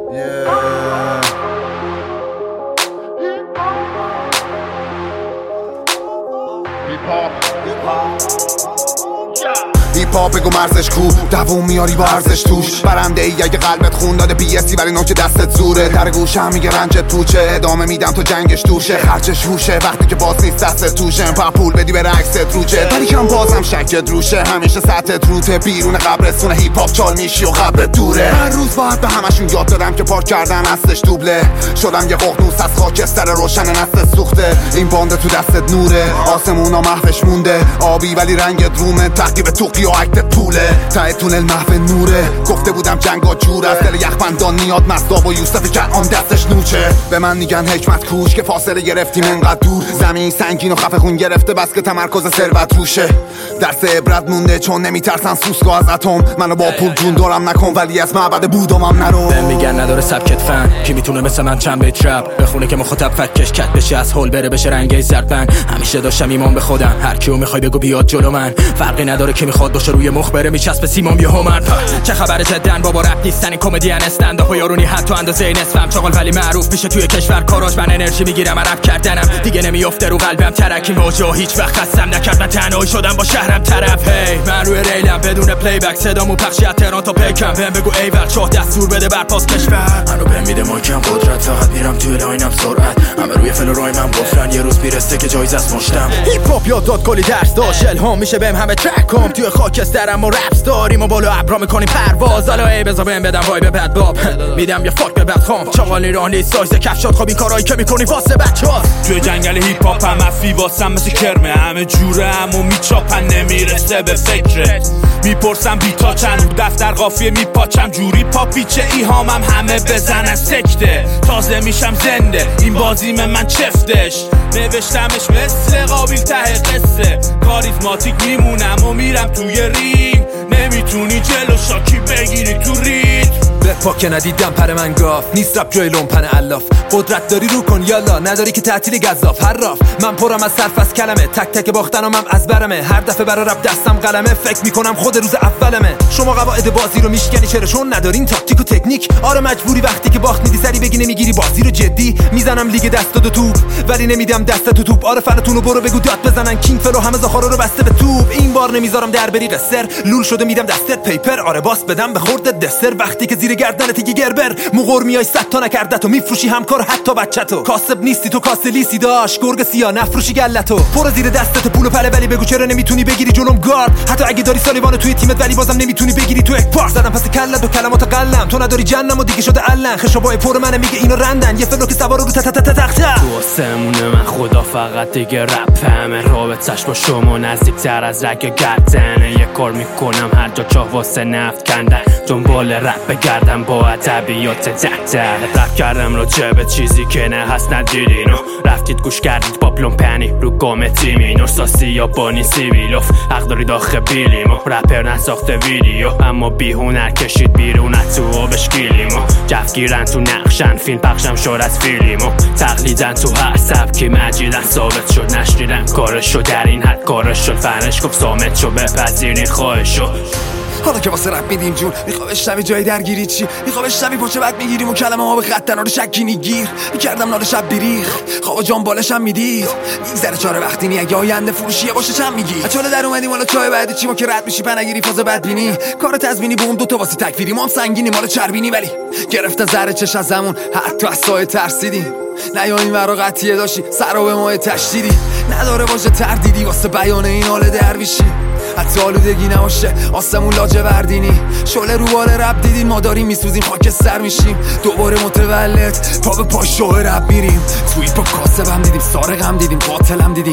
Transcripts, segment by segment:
هیپ هاپ بگو مرزش کو دووم میاری با ارزش توش برنده ای اگه قلبت خون داده بی‌اسی ولی نوک دستت زوره در گوشم میگه رنجت پوچه ادامه میدم تو جنگش توشه خرچش روشه وقتی که باز نیست دستت توشه پا پول بدی به رقصت روچه ولی کم بازم شکت روشه همیشه سطحت روته بیرون قبرستون هیپ هاپ چال میشی و قبرت دوره هر روز باید به همشون یاد دادم که پارک کردن اصلش دوبله شدم یه ققنوس از خاکستر روشن نسل سوخته این باند تو دستت نوره آسمونا محوش مونده آبی ولی رنگت رومه تحقیب توقی و عکت طوله ته تونل محو نوره گفته بودم جنگا جور از دل یخبندان میاد مصداب و یوسف کنعان دستش نوچه به من میگن حکمت کوش که فاصله گرفتیم انقدر دور زمین سنگین و خفه خون گرفته بس که تمرکز ثروت روشه درس عبرت مونده چون نمیترسن سوسکو از اتم منو با پول جون دارم نکن ولی از معبد بودمم نرو بهم میگن نداره سبکت فن کی میتونه مثل من چند بیت رپ بخونه که مخاطب فکش کت بشه از هول بره بشه رنگی زربن همیشه داشتم ایمان به خودم هر کیو میخوای بگو بیاد جلو من فرقی نداره که میخواد باشه روی مخ بره میچسبه سیمام یه هومن چه خبر جدن بابا رپ نیستن این کمدین استند و یارونی حتی اندازه نصفم چاقال ولی معروف میشه توی کشور کاراش من انرژی میگیرم رپ کردنم دیگه نمیافته رو قلبم ترک این واژه هیچ وقت خستم نکرد من تنهایی شدم با شهرم طرف هی من روی ریلم بدون پلی بک صدامو پخشی از تهران تا پیکم بهم بگو ایول چاه دستور بده بر پاس کشور منو بهم میده مایکم قدرت فقط میرم توی لاینم سرعت همه روی فلورای من گفتن یه روز میرسه که جایزه است مشتم هیپ هاپ یاد داد کلی درس داشت الهام میشه بهم همه ترکام توی خاکسترم و رپس داریم و بالا ابرا میکنیم پرواز حالا ای بذار بهم بدم وای به بد باب میدم یه فاک به بدخام چاقال ایرانی سایز کفشات خوابی کارایی که میکنی واسه بچه‌هاست توی جنگل هیپ هاپ هم افی واسم مثل کرمه همه جوره همو میچاپن نمیرسه به فکرت میپرسم بیتا چند دفتر قافیه میپاچم جوری پاپیچه ایهامم همه بزنن سکته تازه میشم زنده این بازیم من چفتش نوشتمش مثل قابیل ته قصه کاریزماتیک میمونم و میرم توی رینگ نمیتونی جلو شاکی بگیری تو رید بپا که ندیدم پر من گاف نیست رب جای لومپن الاف قدرت داری رو کن یالا نداری که تعطیل گزاف حراف من پرم از صرف از کلمه تک تک باختنم از برمه هر دفعه برا رب دستم قلمه فکر میکنم خود روز اولمه شما قواعد بازی رو میشکنی چرا چون ندارین تاکتیک و تکنیک آره مجبوری وقتی که باخت میدی سری بگی نمیگیری بازی رو جدی میزنم لیگ دست دو توپ ولی نمیدم دست تو توپ آره فلتونو برو بگو داد بزنن کینگ فلو همه زخارا رو بسته به توپ این بار نمیذارم در بری قصر لول شده میدم دستت پیپر آره باس بدم به خورد دسر وقتی که زیر گردنت دیگه گربر مغور میای 100 تا نکرده تو میفروشی همکار حتی بچه‌تو کاسب نیستی تو کاسه لیسی داش گرگ سیاه نفروشی گلتو پر زیر دستت پول و پله ولی بگو چرا نمیتونی بگیری جلوم گارد حتی اگه داری سالیوانو توی تیمت ولی بازم نمیتونی بگیری تو یک پار زدم پس کلت و کلمات قلم تو نداری جنم و دیگه شده علن خشابای پر منه میگه اینو رندن یه فلو که سوار رو تخت دوستمونه من خدا فقط دیگه رپ همه رابطش با شما نزدیکتر از رگ گردنه یه کار میکنم هر جا چاه واسه نفت کندن دنبال رپ بگردم با ادبیات دفتر رپ کردم راجع به چیزی که نه هست ندیدینو رفتید گوش کردید با پلومپنی رو گام تیمینو ساسی یا بانی سیویلوف حق دارید آخه بیلیمو رپر نساخته ویدیو اما بی هنر کشید بیرون تو آبش گیلیمو جفگیرن تو نقشن فیلم پخشم شد از فیلیمو تقلیدن تو هر سبکی مجیدن ثابت شد نشنیدن کارشو در این حد کارش شد فنش گفت سامت شو بپذیرین خواهشو حالا که واسه رپ میدیم جون میخوام بشنوی جای درگیری چی میخوام بشنوی پاچه بعد میگیریم و کلمه ها به خط رو شکی گیر میکردم نال شب بیریخ خواب جان بالشم میدید میگذره چاره وقتی نی اگه آینده فروشیه باشه چم میگی اچاله در اومدیم حالا چای بعدی چی ما که رد میشی پنگیری فاز بدبینی کار تضمینی بوم دو تا واسه تکفیری ما هم سنگینی مال چربینی ولی گرفته زره چش از زمون حتی از سایه ترسیدیم نه یا این ورا قطعیه داشتی سر به ماه تشدیدی نداره باشه تردیدی واسه بیان این حال درویشی حتی آلودگی نباشه آسمون لاجوردینی شعله رو بال رب دیدین ما داریم میسوزیم خاکستر میشیم دوباره متولد پا به پا شوه رب میریم توی پا کاسبم دیدیم سارقم دیدیم قاتلم دیدیم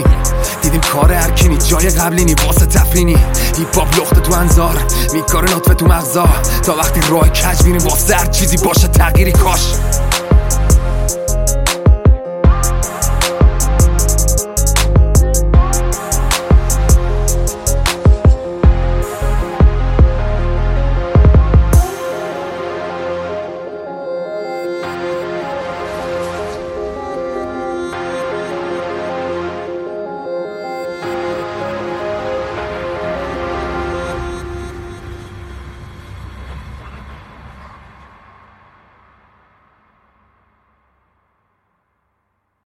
کار هرکینی جای قبلینی واسه تفرینی هیپ هاپ لخته تو انظار میکاره نطفه تو مغزا تا وقتی راه کج میریم واسه هر چیزی باشه تغییری کاش